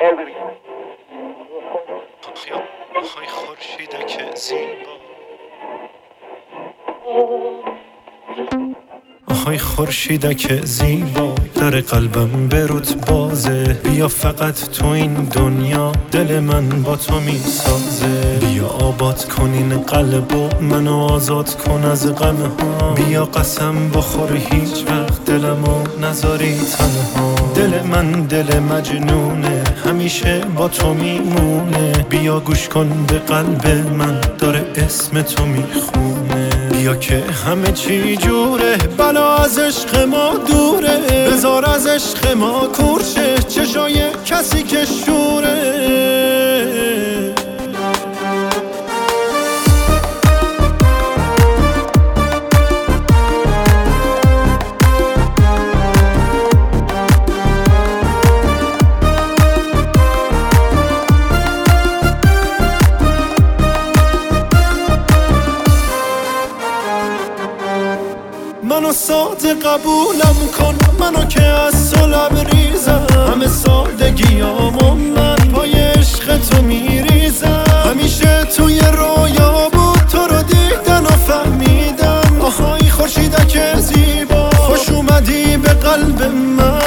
های خورشیدک زیبا، های خورشیدک زیبا، در قلبم برود بازه. بیا فقط تو این دنیا دل من با تو میسازه. بیا آباد کن این قلبو، منو آزاد کن از غم ها. بیا قسم بخور هیچ وقت دلمو نذاری تنها. دل من دل مجنونه، همیشه با تو میمونه. بیا گوش کن به قلب من، داره اسم تو میخونه. بیا که همه چی جوره، بلا از عشق ما دوره. بذار از عشق ما کورشه، چشای کسی که شوره. منو ساده قبولم کن، منو که از تو لبریزم. همه سادگیامو من پای عشق تو میریزم. همیشه توی رویا بود تو رو دیدن و فهمیدم. آهای خورشیدک زیبا، خوش اومدی به قلب من.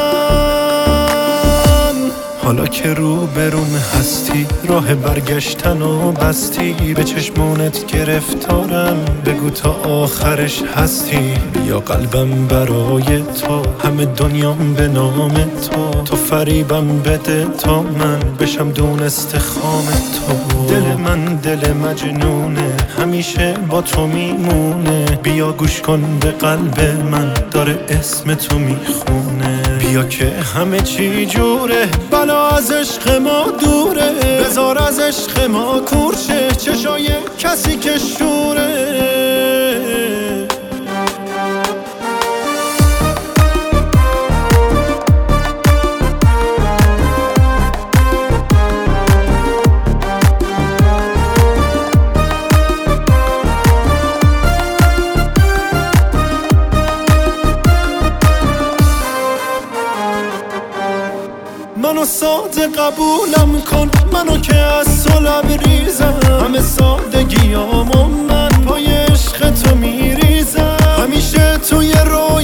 حالا که رو برون هستی، راه برگشتن و بستی. به چشمونت گرفتارم، بگو تا آخرش هستی. بیا قلبم برای تو، همه دنیام به نام تو. تو فریبم بده تا من بشم دونست خام تو. دل من دل مجنونه، همیشه با تو میمونه. بیا گوش کن به قلب من، داره اسم تو میخونه. بیا که همه چی جوره، بلا از عشق ما دوره. بذار از عشق ما کورشه، چشای کسی که شوره. منو ساده قبولم کن، منو که از تو لبریزم. همه سادگیامو من پای عشق تو میریزم. همیشه توی رو